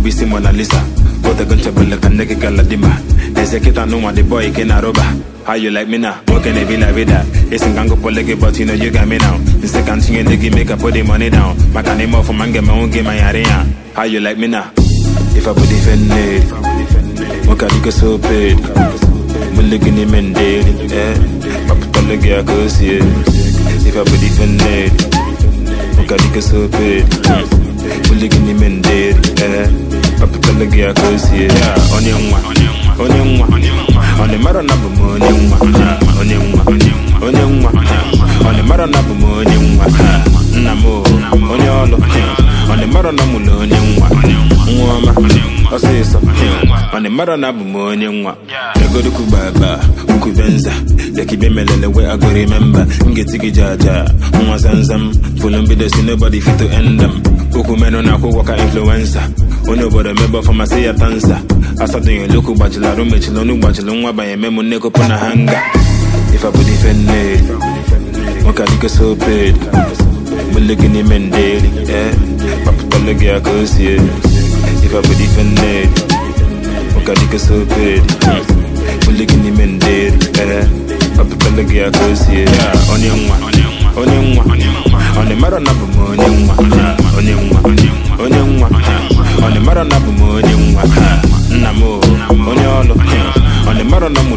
bisi Mona Lisa. Go the guncha bulla can nigga galadima. Execute no one the boy can aroba. How you like me now? What can it be like with that? It's in gango polege, but you know you got me now. The second thing you nigga make up put the money down. My can name off for man get my own game my area. How you like me now? If I put defend it, what can you so paid? Mulligini Mendel, Papa Talaga goes here. If I put defend it, what can you so paid? Mulligini Mendel, Papa Talaga goes here. On your on the Maranabu morning, on the Maranabu morning, Namo, on the Maranamu I say something on the Maranabu morning. The good Kubaba, Ukuvenza, the Kibemele, where I go remember, Ngeti Jaja, Mwazanzam, full of bidders, nobody fit to end them. Ukumeno na kuwaka influencer, nobody member for my say a dancer. I saw the local bachelor, Mechilonu Bachelon, by a memo neko pona hanga. If I put defend it, Wakadika so paid, Mulligini Mendel, Papa Talaga goes here. If I put defend it, Wakadika so paid, Mulligini Mendel, Papa Talaga goes here. On the Maranabu morning, on the Maranabu morning, Namo, on the Maranamu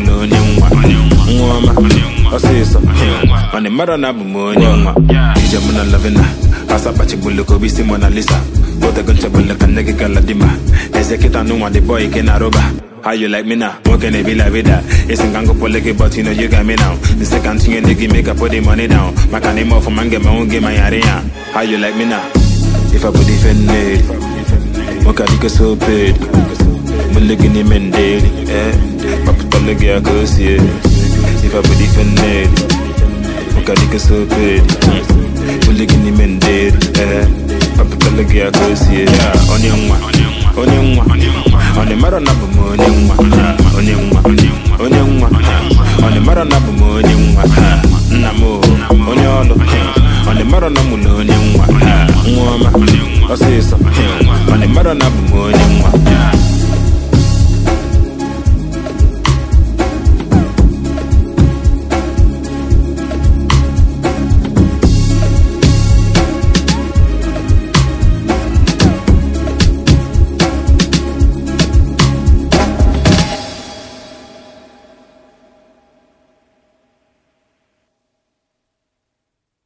I say something on the Maranabu morning, Jamuna Lavina, Asapachi Buloko, Bisi Mona Lisa, go the guncha bulla can nigga galadima, Execute no one the boy can aroba. How you like me now? What can it be like with that? It's in gango polege, but you know you got me now. The second thing you nigga make up put the money down. My can name off for man get my own game my area. How you like me now? If I put defend it, what can you so paid? Mulligini Mendel, Papa Talaga goes here. If I put defend it, what can you so paid? Mulligini Mendel, Papa Talaga goes here. On the Maranabu morning, on the Maranabu morning, Namo, on the Maranamu morning, I say something on the Maranabu